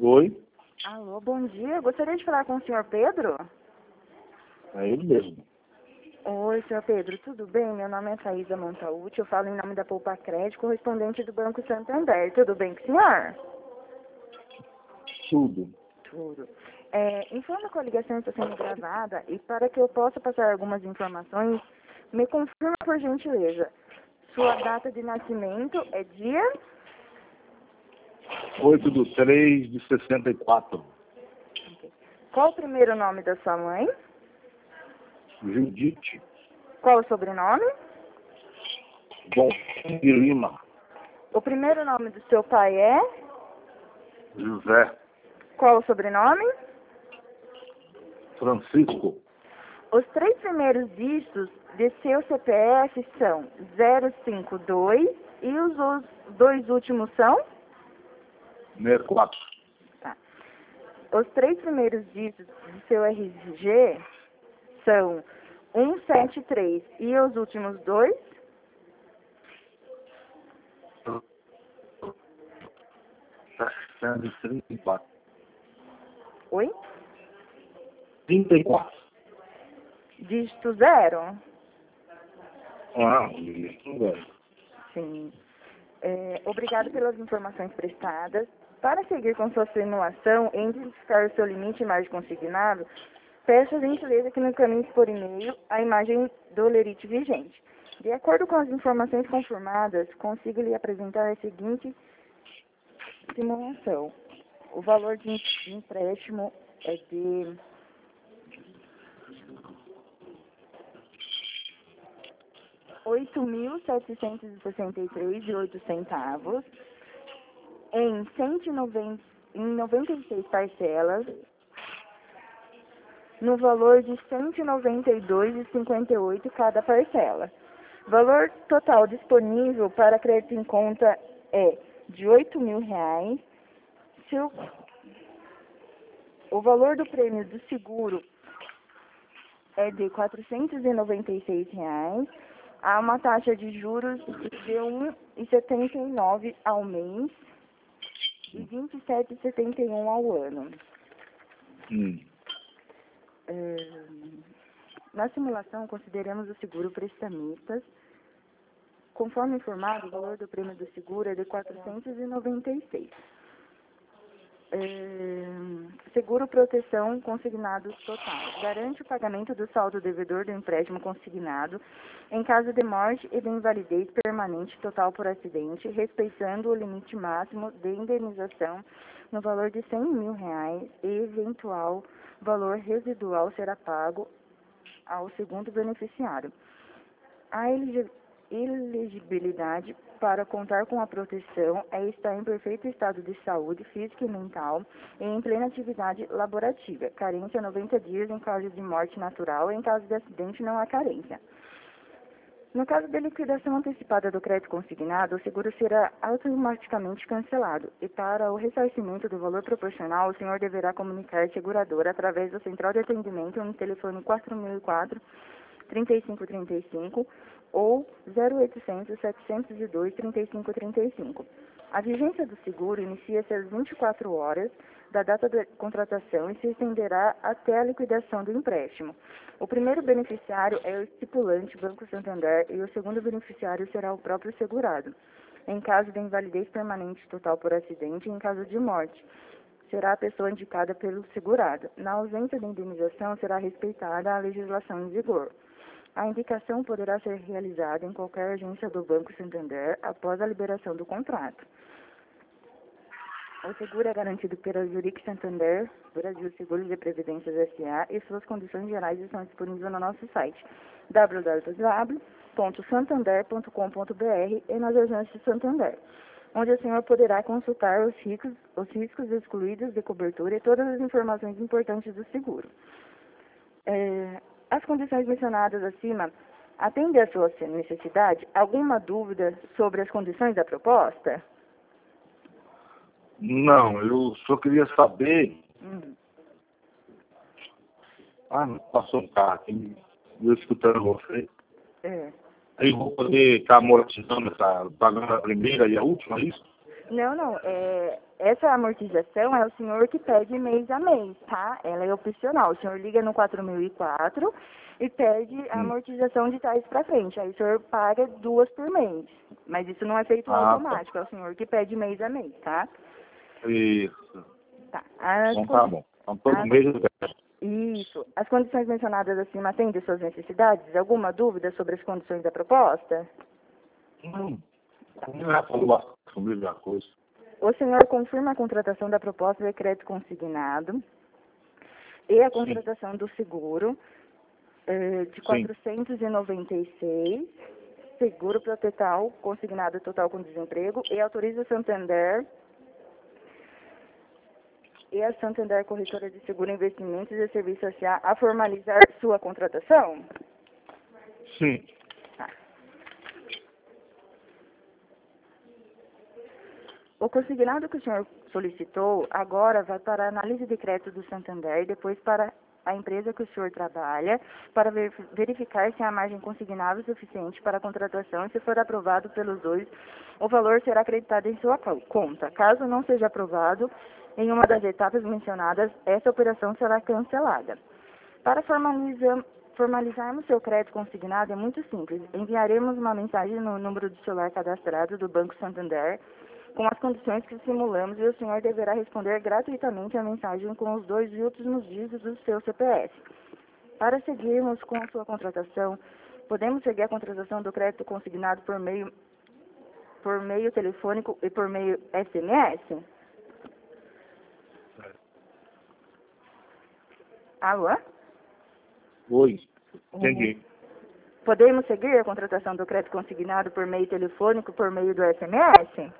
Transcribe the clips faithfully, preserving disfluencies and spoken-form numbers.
Oi, Alô, bom dia. Gostaria de falar com o senhor Pedro? é ele mesmo. Oi, senhor Pedro, tudo bem? Meu nome é Thaisa Montaúti, eu falo em nome da Poupa Crédito, correspondente do Banco Santander. Tudo bem com o senhor? Tudo. Tudo. É, informo que a ligação está sendo gravada e para que eu possa passar algumas informações, me confirma por gentileza. Sua data de nascimento é dia? oito de três de sessenta e quatro. Qual o primeiro nome da sua mãe? Judite. Qual o sobrenome? Bom de Lima. O primeiro nome do seu pai é? José. Qual o sobrenome? Francisco. Os três primeiros dígitos de seu C P F são zero cinco dois e os, os dois últimos são? sessenta e quatro. Tá. Os três primeiros dígitos de seu R G são cento e setenta e três e os últimos dois? setecentos e trinta e quatro. Oi? trinta e quatro. Dígito zero? Ah, isso velho. Sim. É, obrigado pelas informações prestadas. Para seguir com sua simulação e identificar o seu limite mais consignado, peço a gentileza que me encaminhe por e-mail a imagem do lerite vigente. De acordo com as informações confirmadas, consigo lhe apresentar a seguinte simulação. O valor de de empréstimo é de oito mil setecentos e sessenta e três reais e oito centavos em cento e noventa, em noventa e seis parcelas, no valor de cento e noventa e dois reais e cinquenta e oito centavos cada parcela. Valor total disponível para crédito em conta é de oito mil reais. Se o, o valor do prêmio do seguro é de quatrocentos e noventa e seis reais. Há uma taxa de juros de um vírgula setenta e nove ao mês e vinte e sete vírgula setenta e um ao ano. Hum. É, na simulação, consideramos o seguro prestamistas. Conforme informado, o valor do prêmio do seguro é de quatrocentos e noventa e seis reais. É, seguro proteção consignado total. Garante o pagamento do saldo devedor do empréstimo consignado em caso de morte e de invalidez permanente total por acidente, respeitando o limite máximo de indenização no valor de cem mil reais e eventual valor residual será pago ao segundo beneficiário. A elegibilidade para contar com a proteção é estar em perfeito estado de saúde física e mental e em plena atividade laborativa. Carência noventa dias em caso de morte natural e em caso de acidente não há carência. No caso de liquidação antecipada do crédito consignado, o seguro será automaticamente cancelado e para o ressarcimento do valor proporcional, o senhor deverá comunicar a seguradora através da central de atendimento no telefone quatro mil e quatro, trinta e cinco trinta e cinco ou zero oitocentos, setecentos e dois, trinta e cinco trinta e cinco. A vigência do seguro inicia-se às vinte e quatro horas da data da contratação e se estenderá até a liquidação do empréstimo. O primeiro beneficiário é o estipulante Banco Santander e o segundo beneficiário será o próprio segurado. Em caso de invalidez permanente total por acidente e em caso de morte, será a pessoa indicada pelo segurado. Na ausência de indenização, será respeitada a legislação em vigor. A indicação poderá ser realizada em qualquer agência do Banco Santander após a liberação do contrato. O seguro é garantido pela Zurich Santander, Brasil Seguros e Previdências S A e suas condições gerais estão disponíveis no nosso site w w w ponto santander ponto com ponto b r e nas agências Santander, onde o senhor poderá consultar os riscos, os riscos excluídos de cobertura e todas as informações importantes do seguro. É, as condições mencionadas acima atendem à sua necessidade? Alguma dúvida sobre as condições da proposta? Não, eu só queria saber. Hum. Ah, não passou um carro aqui, eu escutando você. É. Aí eu vou poder estar amortizando essa, pagando a primeira e a última, é isso? Não, não. É, essa amortização é o senhor que pede mês a mês, tá? Ela é opcional. O senhor liga no quatro mil e quatro e pede a Hum. amortização de trás para frente. Aí o senhor paga duas por mês. Mas isso não é feito Ah, tá. automático. É o senhor que pede mês a mês, tá? Isso. Tá. As Então tá condi- bom. Então todo as- mês eu peço. Isso. As condições mencionadas acima atendem suas necessidades? Alguma dúvida sobre as condições da proposta? Hum. Como já falou bastante comigo da coisa. O senhor confirma a contratação da proposta de crédito consignado e a Sim, contratação do seguro eh, de sim. quatrocentos e noventa e seis, seguro para total, consignado total com desemprego, e autoriza o Santander e a Santander Corretora de Seguro Investimentos e Serviços S A a formalizar sua contratação? Sim. Tá. O consignado que o senhor solicitou agora vai para a análise de crédito do Santander e depois para a empresa que o senhor trabalha para ver- verificar se há margem consignável suficiente para a contratação e se for aprovado pelos dois, o valor será acreditado em sua co- conta. Caso não seja aprovado em uma das etapas mencionadas, essa operação será cancelada. Para formaliza- formalizarmos seu crédito consignado é muito simples. Enviaremos uma mensagem no número de celular cadastrado do Banco Santander com as condições que simulamos e o senhor deverá responder gratuitamente a mensagem com os dois últimos dígitos do seu C P F. Para seguirmos com a sua contratação, podemos seguir a contratação do crédito consignado por meio, por meio telefônico e por meio S M S? Alô? Oi. Uhum. Entendi. Podemos seguir a contratação do crédito consignado por meio telefônico, por meio do S M S?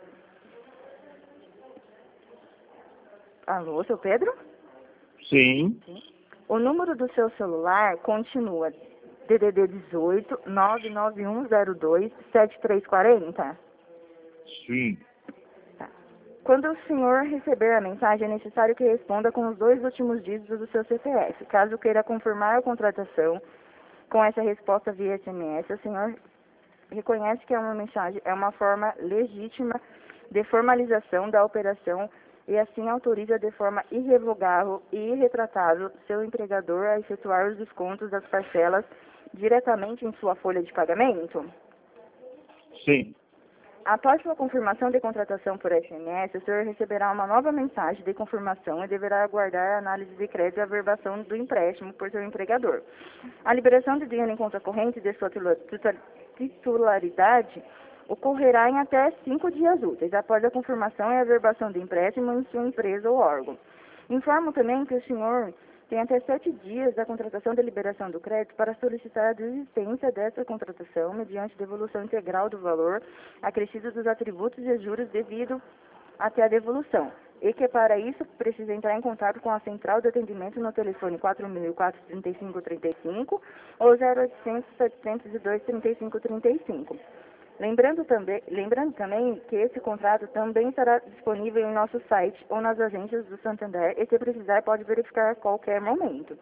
Alô, seu Pedro? Sim. O número do seu celular continua D D D dezoito, nove nove um zero dois, sete três quatro zero. Sim. Tá. Quando o senhor receber a mensagem, é necessário que responda com os dois últimos dígitos do seu C P F. Caso queira confirmar a contratação com essa resposta via S M S, o senhor reconhece que é uma mensagem, é uma forma legítima de formalização da operação e assim autoriza de forma irrevogável e irretratável seu empregador a efetuar os descontos das parcelas diretamente em sua folha de pagamento? Sim. Após sua confirmação de contratação por S M S, o senhor receberá uma nova mensagem de confirmação e deverá aguardar a análise de crédito e a averbação do empréstimo por seu empregador. A liberação de dinheiro em conta corrente de sua titula- tita- titularidade ocorrerá em até cinco dias úteis, após a confirmação e a averbação do empréstimo em sua empresa ou órgão. Informo também que o senhor tem até sete dias da contratação de liberação do crédito para solicitar a desistência dessa contratação mediante devolução integral do valor acrescido dos atributos e juros devido até a devolução. E que para isso precisa entrar em contato com a central de atendimento no telefone quatro mil e quatro, trinta e cinco, trinta e cinco ou zero oitocentos, setecentos e dois, trinta e cinco, trinta e cinco. Lembrando também, lembrando também que esse contrato também estará disponível em nosso site ou nas agências do Santander e se precisar pode verificar a qualquer momento.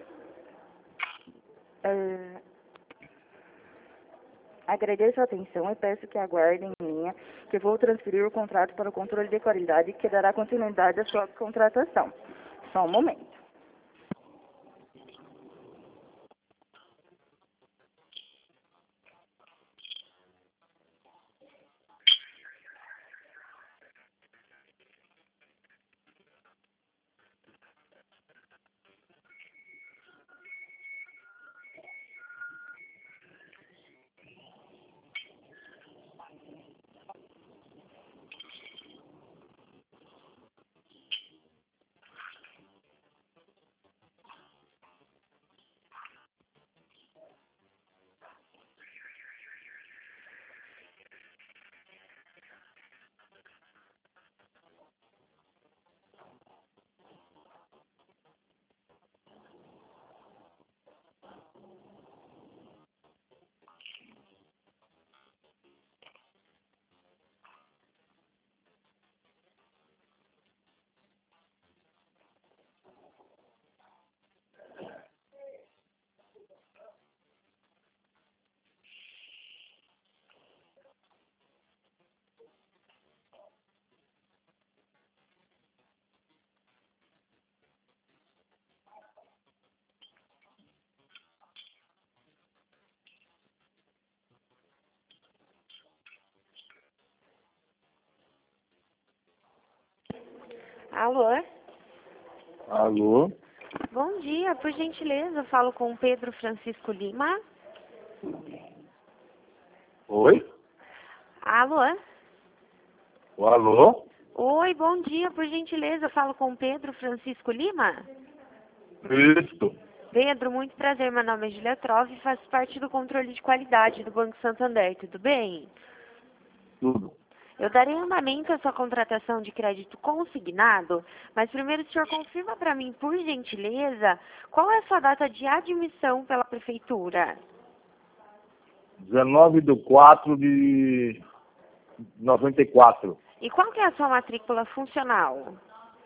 É, agradeço a atenção e peço que aguardem em linha que vou transferir o contrato para o controle de qualidade que dará continuidade à sua contratação. Só um momento. Alô? Alô? Bom dia, por gentileza, eu falo com o Pedro Francisco Lima. Oi? Alô? O alô? Oi, bom dia, por gentileza, eu falo com o Pedro Francisco Lima. Isso. Pedro, muito prazer, meu nome é Julia Trove e faço parte do controle de qualidade do Banco Santander, tudo bem? Tudo. Eu darei andamento à sua contratação de crédito consignado, mas primeiro o senhor confirma para mim, por gentileza, qual é a sua data de admissão pela Prefeitura? dezenove de quatro de noventa e quatro. E qual que é a sua matrícula funcional?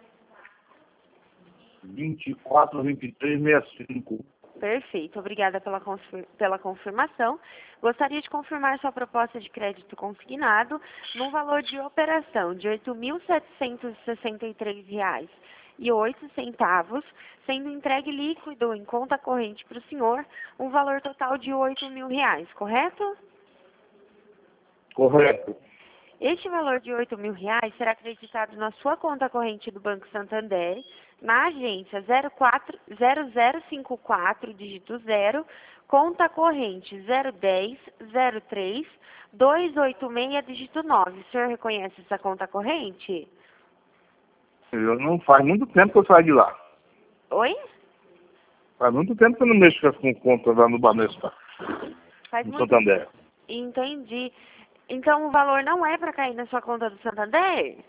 vinte e quatro, vinte e três, sessenta e cinco. Perfeito, obrigada pela, confir pela confirmação. Gostaria de confirmar sua proposta de crédito consignado no valor de operação de oito mil setecentos e sessenta e três reais e oito centavos, sendo entregue líquido em conta corrente para o senhor, um valor total de oito mil reais, correto? Correto. Este valor de oito mil reais será acreditado na sua conta corrente do Banco Santander, na agência zero quatro zero zero cinco quatro, dígito zero, conta corrente zero dez zero três dois oito seis, dígito nove. O senhor reconhece essa conta corrente? Eu não faz muito tempo que eu saí de lá. Oi? Faz muito tempo que eu não mexo com conta lá no Banespa, Faz no muito... Santander. Entendi. Então o valor não é para cair na sua conta do Santander?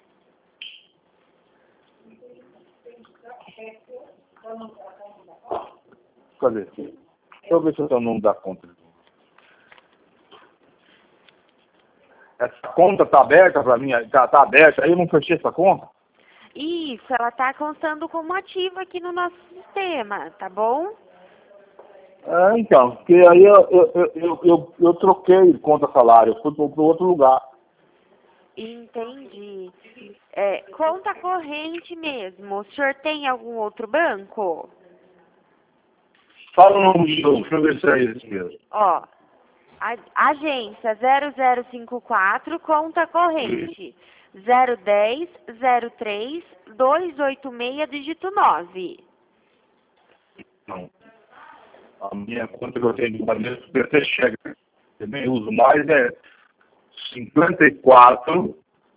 Cadê? Deixa eu ver se eu tenho o nome da conta. Essa conta tá aberta pra mim? Tá, tá aberta? Aí eu não fechei essa conta? Isso, ela está constando como ativa aqui no nosso sistema, tá bom? É, então, porque aí eu, eu, eu, eu, eu, eu troquei de conta salário, eu fui para outro lugar. Entendi. É, conta corrente mesmo. O senhor tem algum outro banco? Fala o nome de novo, deixa eu ver se é esse mesmo. Ó, a, agência zero zero cinco quatro, conta corrente zero dez zero três dois oito seis, dígito nove. Não. A minha conta que eu tenho de Banespa, P T chega, eu nem uso mais, é cinquenta e quatro,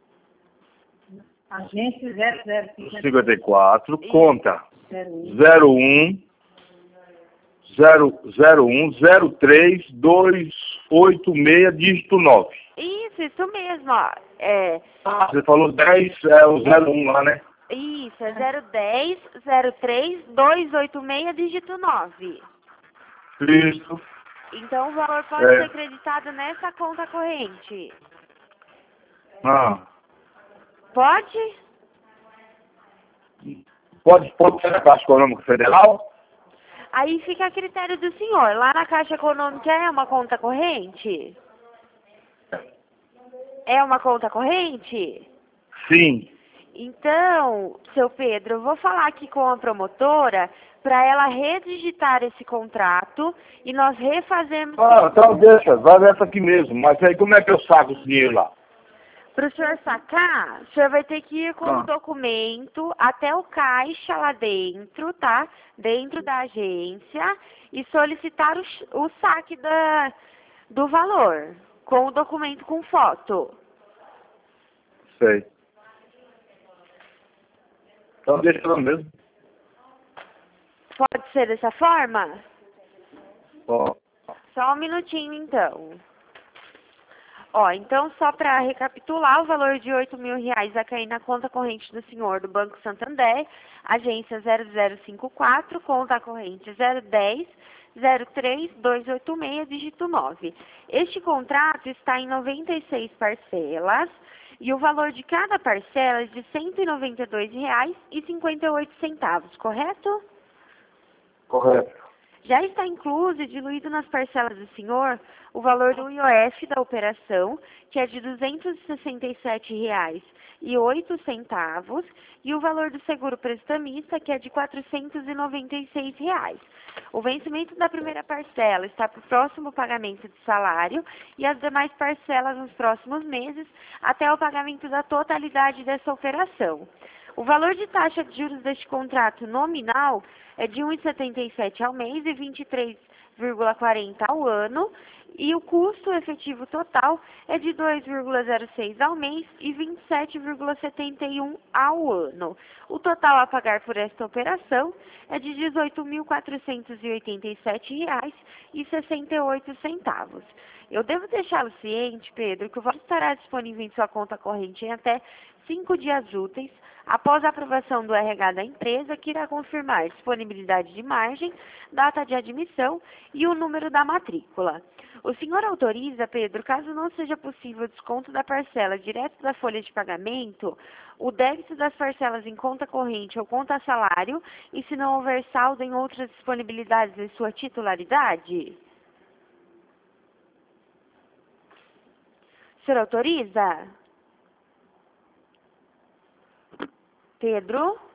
Agência zero zero cinquenta e quatro, conta zero um. zero um, zero um, zero três dois oito seis, dígito nove. Isso, isso mesmo, ó. É, Ah, você falou dez, é o zero um lá, né? isso, é zero dez zero três dois oito seis, dígito nove. Isso. Então o valor pode É. ser acreditado nessa conta corrente. Ah, Pode? pode, pode ser na Caixa Econômica Federal? Aí fica a critério do senhor. Lá na Caixa Econômica é uma conta corrente? É uma conta corrente? Sim. Então, seu Pedro, eu vou falar aqui com a promotora para ela redigitar esse contrato e nós refazermos... Ah, então deixa, vai nessa aqui mesmo. Mas aí como é que eu saco esse dinheiro lá? Para o senhor sacar, o senhor vai ter que ir com Ah. o documento até o caixa lá dentro, tá? Dentro da agência e solicitar o, ch- o saque da, do valor com o documento com foto. Sei. Então deixa lá mesmo. Pode ser dessa forma? Ó. Só um minutinho, então. Ó, então, só para recapitular, o valor de oito mil reais vai cair na conta corrente do senhor do Banco Santander, agência zero zero cinco quatro, conta corrente zero dez zero três dois oito seis, dígito nove. Este contrato está em noventa e seis parcelas e o valor de cada parcela é de cento e noventa e dois reais e cinquenta e oito centavos, correto? Correto. Já está incluso e diluído nas parcelas do senhor o valor do I O F da operação, que é de duzentos e sessenta e sete reais e oito centavos, e o valor do seguro prestamista, que é de quatrocentos e noventa e seis reais. O vencimento da primeira parcela está para o próximo pagamento de salário e as demais parcelas nos próximos meses, até o pagamento da totalidade dessa operação. O valor de taxa de juros deste contrato nominal é de um vírgula setenta e sete ao mês e vinte e três vírgula quarenta ao ano, e o custo efetivo total é de dois vírgula zero seis ao mês e vinte e sete vírgula setenta e um ao ano. O total a pagar por esta operação é de dezoito mil quatrocentos e oitenta e sete reais e sessenta e oito centavos. Eu devo deixá-lo ciente, Pedro, que o valor estará disponível em sua conta corrente em até cinco dias úteis, após a aprovação do R H da empresa, que irá confirmar disponibilidade de margem, data de admissão e o número da matrícula. O senhor autoriza, Pedro, caso não seja possível o desconto da parcela direto da folha de pagamento, o débito das parcelas em conta corrente ou conta salário, e se não houver saldo em outras disponibilidades em sua titularidade? O senhor autoriza? Pedro?